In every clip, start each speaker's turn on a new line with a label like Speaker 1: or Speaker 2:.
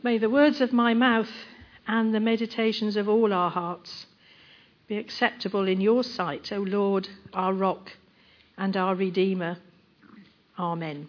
Speaker 1: May the words of my mouth and the meditations of all our hearts be acceptable in your sight, O Lord, our rock and our Redeemer. Amen.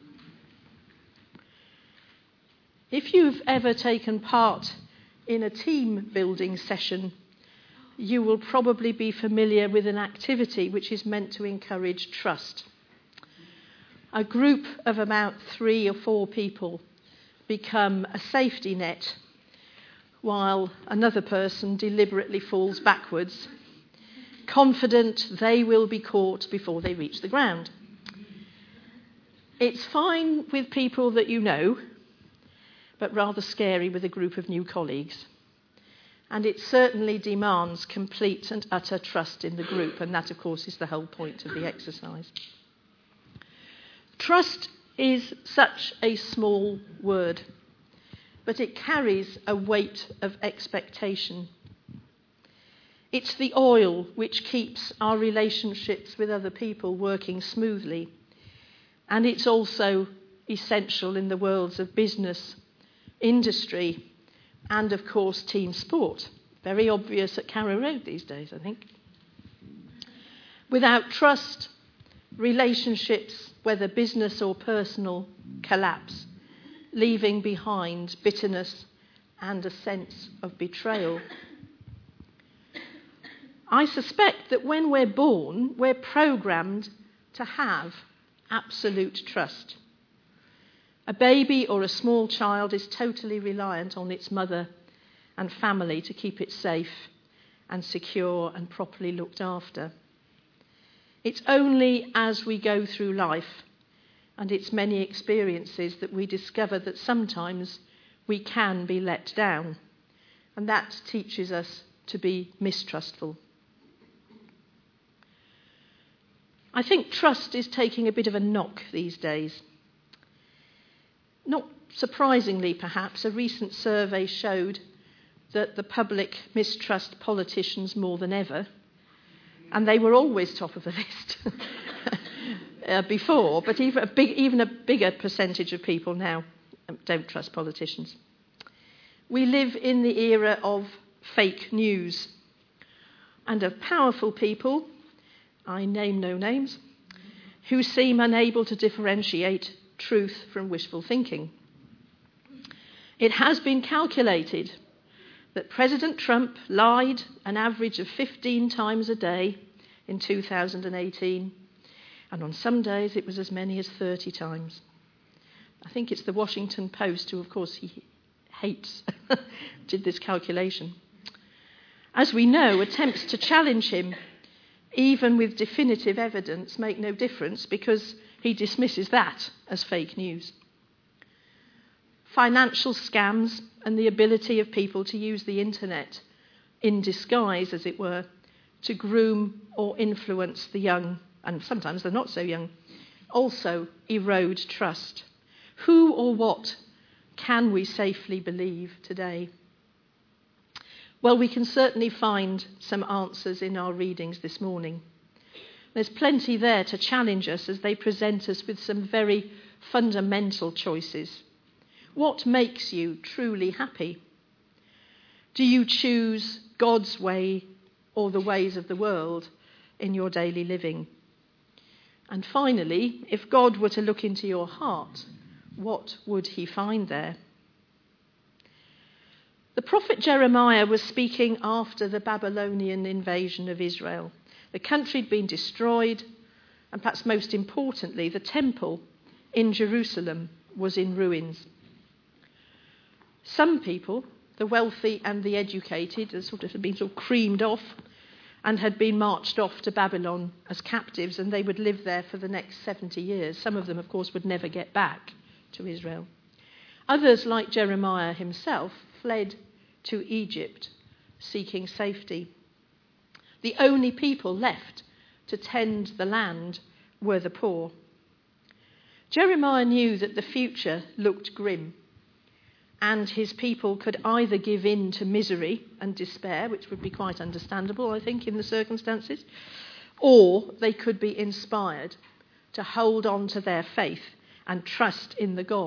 Speaker 1: If you've ever taken part in a team building session, you will probably be familiar with an activity which is meant to encourage trust. A group of about 3 or 4 people become a safety net while another person deliberately falls backwards, confident they will be caught before they reach the ground. It's fine with people that you know, but rather scary with a group of new colleagues. And it certainly demands complete and utter trust in the group, and that, of course, is the whole point of the exercise. Trust is such a small word, but it carries a weight of expectation. It's the oil which keeps our relationships with other people working smoothly, and it's also essential in the worlds of business, industry, and of course team sport. Very obvious at Carrow Road these days, I think. Without trust, relationships, whether business or personal, collapse, leaving behind bitterness and a sense of betrayal. I suspect that when we're born, we're programmed to have absolute trust. A baby or a small child is totally reliant on its mother and family to keep it safe and secure and properly looked after. It's only as we go through life and its many experiences that we discover that sometimes we can be let down, and that teaches us to be mistrustful. I think trust is taking a bit of a knock these days. Not surprisingly, perhaps, a recent survey showed that the public mistrust politicians more than ever, and they were always top of the list before, but even a bigger percentage of people now don't trust politicians. We live in the era of fake news and of powerful people, I name no names, who seem unable to differentiate truth from wishful thinking. It has been calculated that President Trump lied an average of 15 times a day in 2018, and on some days it was as many as 30 times. I think it's the Washington Post, who of course he hates, did this calculation. As we know, attempts to challenge him, even with definitive evidence, make no difference because he dismisses that as fake news. Financial scams and the ability of people to use the internet in disguise, as it were, to groom or influence the young, and sometimes the not so young, also erode trust. Who or what can we safely believe today? Well, we can certainly find some answers in our readings this morning. There's plenty there to challenge us as they present us with some very fundamental choices. What makes you truly happy? Do you choose God's way or the ways of the world in your daily living? And finally, if God were to look into your heart, what would he find there? The prophet Jeremiah was speaking after the Babylonian invasion of Israel. The country had been destroyed, and perhaps most importantly, the temple in Jerusalem was in ruins. Some people, the wealthy and the educated, had been creamed off and had been marched off to Babylon as captives, and they would live there for the next 70 years. Some of them, of course, would never get back to Israel. Others, like Jeremiah himself, fled to Egypt, seeking safety. The only people left to tend the land were the poor. Jeremiah knew that the future looked grim, and his people could either give in to misery and despair, which would be quite understandable, I think, in the circumstances, or they could be inspired to hold on to their faith and trust in the God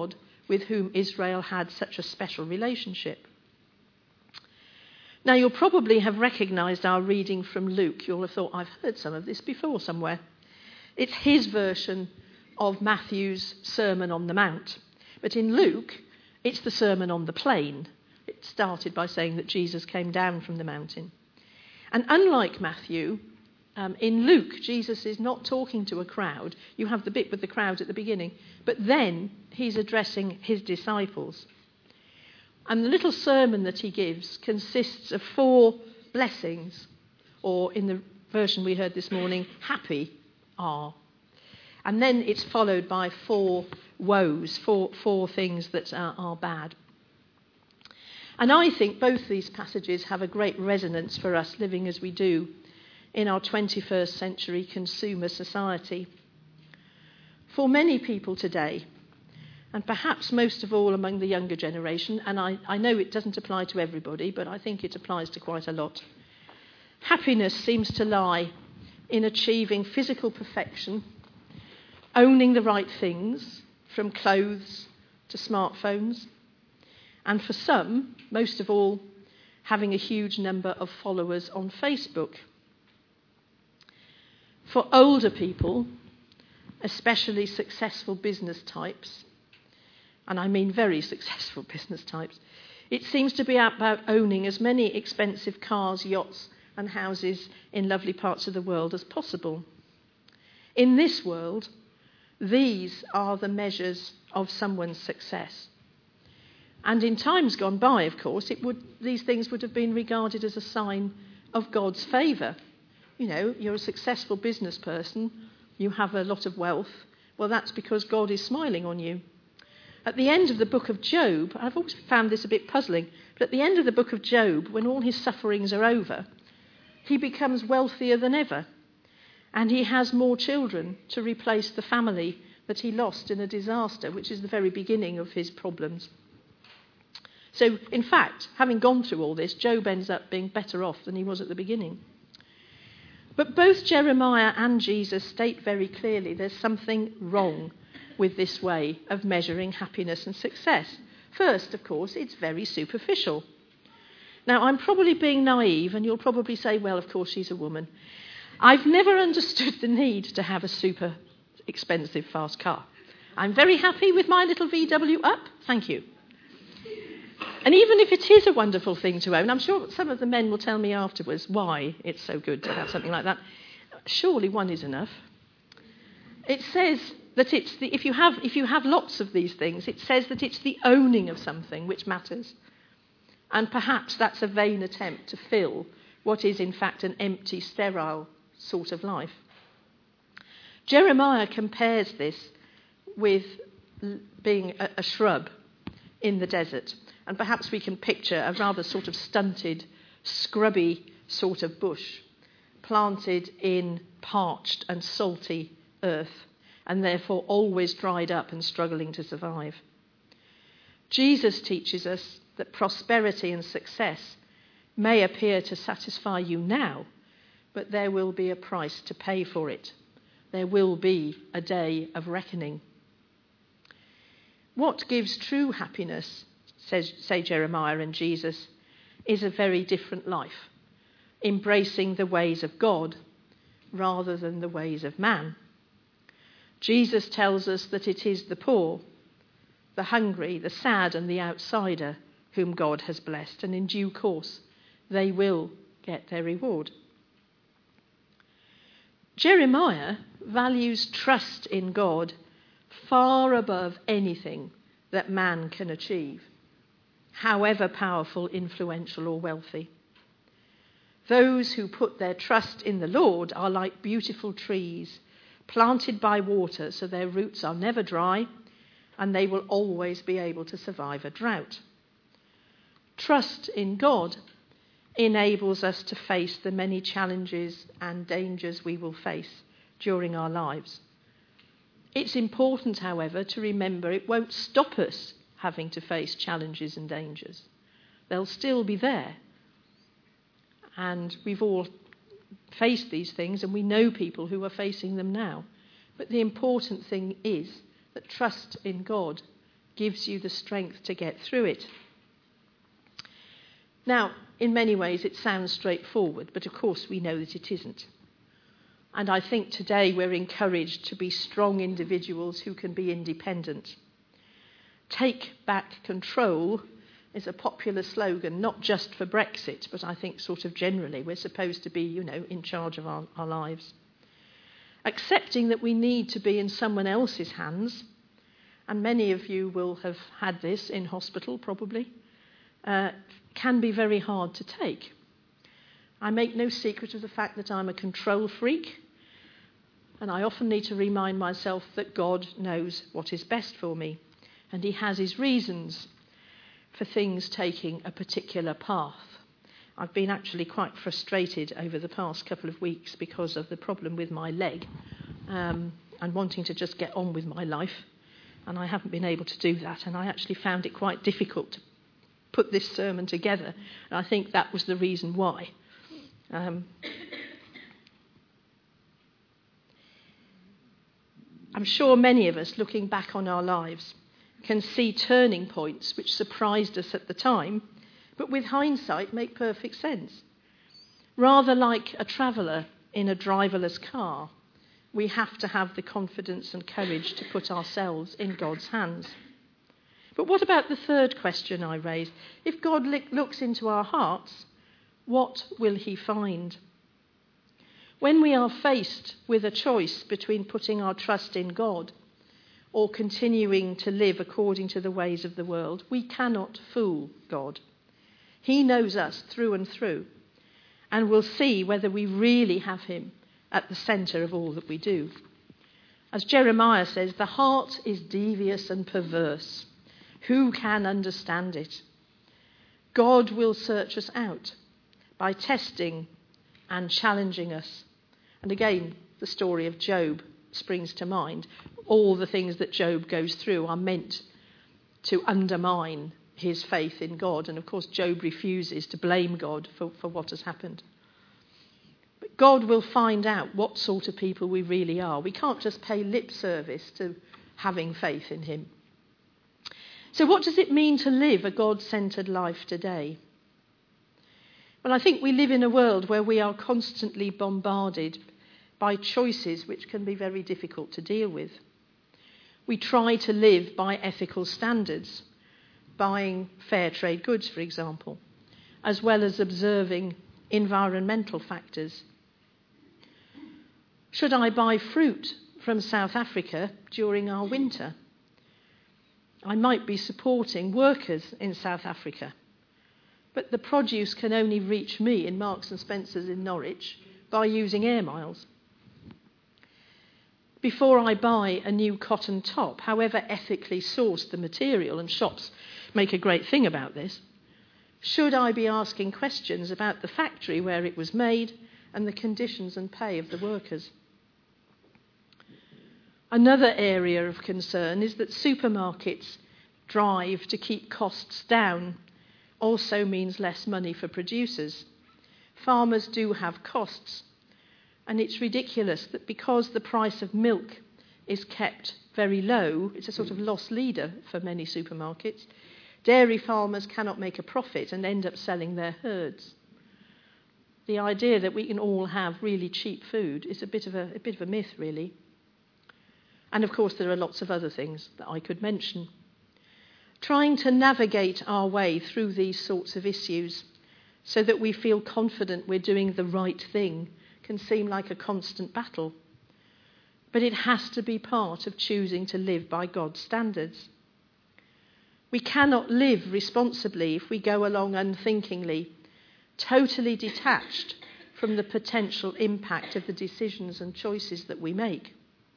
Speaker 1: with whom Israel had such a special relationship. Now, you'll probably have recognised our reading from Luke. You'll have thought, I've heard some of this before somewhere. It's his version of Matthew's Sermon on the Mount. But in Luke, it's the Sermon on the Plain. It started by saying that Jesus came down from the mountain. And unlike Matthew, in Luke, Jesus is not talking to a crowd. You have the bit with the crowd at the beginning. But then he's addressing his disciples. And the little sermon that he gives consists of 4 blessings, or in the version we heard this morning, happy are. And then it's followed by 4 woes, four things that are bad. And I think both these passages have a great resonance for us living as we do in our 21st century consumer society. For many people today, and perhaps most of all among the younger generation, and I know it doesn't apply to everybody, but I think it applies to quite a lot, happiness seems to lie in achieving physical perfection, owning the right things, from clothes to smartphones, and for some, most of all, having a huge number of followers on Facebook. For older people, especially successful business types, and I mean very successful business types, it seems to be about owning as many expensive cars, yachts, and houses in lovely parts of the world as possible. In this world, these are the measures of someone's success. And in times gone by, of course, these things would have been regarded as a sign of God's favour. You know, you're a successful business person, you have a lot of wealth. Well, that's because God is smiling on you. At the end of the book of Job, I've always found this a bit puzzling, but at the end of the book of Job, when all his sufferings are over, he becomes wealthier than ever. And he has more children to replace the family that he lost in a disaster, which is the very beginning of his problems. So, in fact, having gone through all this, Job ends up being better off than he was at the beginning. But both Jeremiah and Jesus state very clearly there's something wrong with this way of measuring happiness and success. First, of course, it's very superficial. Now, I'm probably being naive, and you'll probably say, well, of course, she's a woman. I've never understood the need to have a super expensive fast car. I'm very happy with my little VW up, thank you. And even if it is a wonderful thing to own, I'm sure some of the men will tell me afterwards why it's so good to have something like that. Surely one is enough. It says that if you have lots of these things, it says that it's the owning of something which matters. And perhaps that's a vain attempt to fill what is in fact an empty, sterile sort of life. Jeremiah compares this with being a shrub in the desert. And perhaps we can picture a rather sort of stunted, scrubby sort of bush planted in parched and salty earth, and therefore always dried up and struggling to survive. Jesus teaches us that prosperity and success may appear to satisfy you now, but there will be a price to pay for it. There will be a day of reckoning. What gives true happiness, say Jeremiah and Jesus, is a very different life, embracing the ways of God rather than the ways of man. Jesus tells us that it is the poor, the hungry, the sad and the outsider whom God has blessed, and in due course they will get their reward. Jeremiah values trust in God far above anything that man can achieve, however powerful, influential or wealthy. Those who put their trust in the Lord are like beautiful trees planted by water, so their roots are never dry and they will always be able to survive a drought. Trust in God enables us to face the many challenges and dangers we will face during our lives. It's important, however, to remember it won't stop us having to face challenges and dangers. They'll still be there. And we've all faced these things, and we know people who are facing them now. But the important thing is that trust in God gives you the strength to get through it. Now, in many ways it sounds straightforward, but of course we know that it isn't. And I think today we're encouraged to be strong individuals who can be independent. Take back control is a popular slogan, not just for Brexit, but I think sort of generally. We're supposed to be, in charge of our lives. Accepting that we need to be in someone else's hands, and many of you will have had this in hospital probably, can be very hard to take. I make no secret of the fact that I'm a control freak, and I often need to remind myself that God knows what is best for me, and he has his reasons for things taking a particular path. I've been actually quite frustrated over the past couple of weeks because of the problem with my leg, and wanting to just get on with my life, and I haven't been able to do that, and I actually found it quite difficult to put this sermon together, and I think that was the reason why. I'm sure many of us, looking back on our lives, can see turning points which surprised us at the time, but with hindsight make perfect sense. Rather like a traveller in a driverless car, we have to have the confidence and courage to put ourselves in God's hands. But what about the third question I raised? If God looks into our hearts, what will he find? When we are faced with a choice between putting our trust in God or continuing to live according to the ways of the world, we cannot fool God. He knows us through and through, and will see whether we really have him at the centre of all that we do. As Jeremiah says, the heart is devious and perverse. Who can understand it? God will search us out by testing and challenging us. And again, the story of Job springs to mind. All the things that Job goes through are meant to undermine his faith in God. And of course, Job refuses to blame God for what has happened. But God will find out what sort of people we really are. We can't just pay lip service to having faith in him. So what does it mean to live a God-centred life today? Well, I think we live in a world where we are constantly bombarded by choices which can be very difficult to deal with. We try to live by ethical standards, buying fair trade goods, for example, as well as observing environmental factors. Should I buy fruit from South Africa during our winter? I might be supporting workers in South Africa, but the produce can only reach me in Marks and Spencer's in Norwich by using air miles. Before I buy a new cotton top, however ethically sourced the material, and shops make a great thing about this, should I be asking questions about the factory where it was made and the conditions and pay of the workers? Another area of concern is that supermarkets' drive to keep costs down also means less money for producers. Farmers do have costs, and it's ridiculous that because the price of milk is kept very low, it's a sort of loss leader for many supermarkets, dairy farmers cannot make a profit and end up selling their herds. The idea that we can all have really cheap food is a bit of a myth, really. And of course there are lots of other things that I could mention. Trying to navigate our way through these sorts of issues so that we feel confident we're doing the right thing can seem like a constant battle. But it has to be part of choosing to live by God's standards. We cannot live responsibly if we go along unthinkingly, totally detached from the potential impact of the decisions and choices that we make.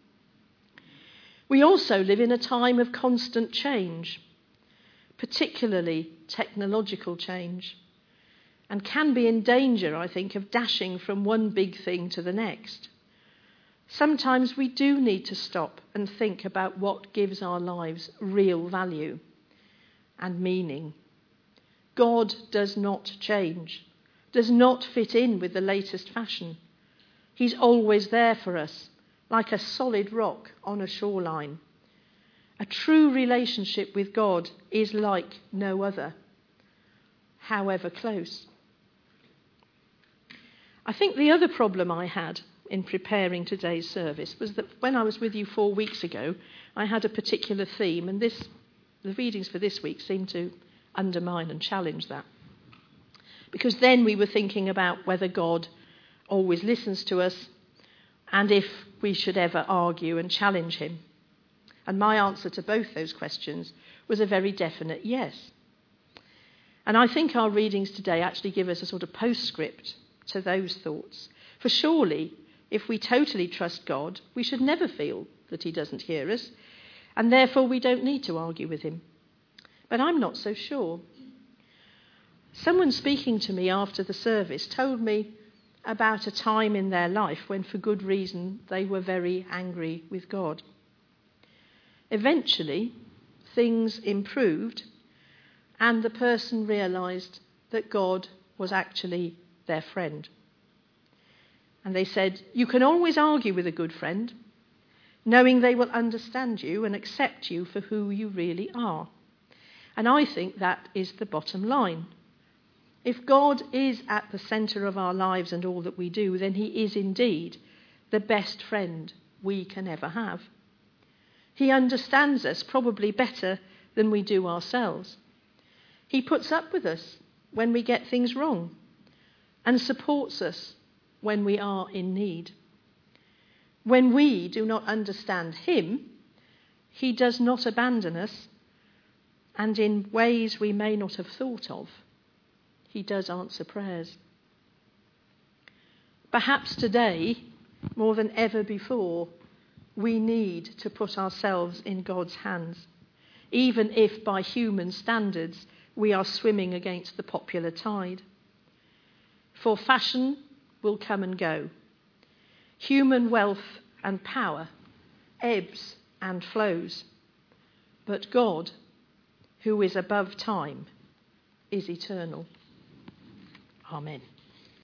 Speaker 1: We also live in a time of constant change, particularly technological change, and can be in danger, I think, of dashing from one big thing to the next. Sometimes we do need to stop and think about what gives our lives real value and meaning. God does not change, does not fit in with the latest fashion. He's always there for us, like a solid rock on a shoreline. A true relationship with God is like no other, however close. I think the other problem I had in preparing today's service was that when I was with you 4 weeks ago, I had a particular theme, and the readings for this week seem to undermine and challenge that. Because then we were thinking about whether God always listens to us and if we should ever argue and challenge him. And my answer to both those questions was a very definite yes. And I think our readings today actually give us a sort of postscript to those thoughts. For surely, if we totally trust God, we should never feel that he doesn't hear us, and therefore we don't need to argue with him. But I'm not so sure. Someone speaking to me after the service told me about a time in their life when, for good reason, they were very angry with God. Eventually, things improved, and the person realised that God was actually their friend. And they said, you can always argue with a good friend, knowing they will understand you and accept you for who you really are. And I think that is the bottom line. If God is at the centre of our lives and all that we do, then he is indeed the best friend we can ever have. He understands us probably better than we do ourselves. He puts up with us when we get things wrong and supports us when we are in need. When we do not understand him, he does not abandon us, and in ways we may not have thought of, he does answer prayers. Perhaps today, more than ever before, we need to put ourselves in God's hands, even if by human standards we are swimming against the popular tide. For fashion will come and go. Human wealth and power ebbs and flows. But God, who is above time, is eternal. Amen.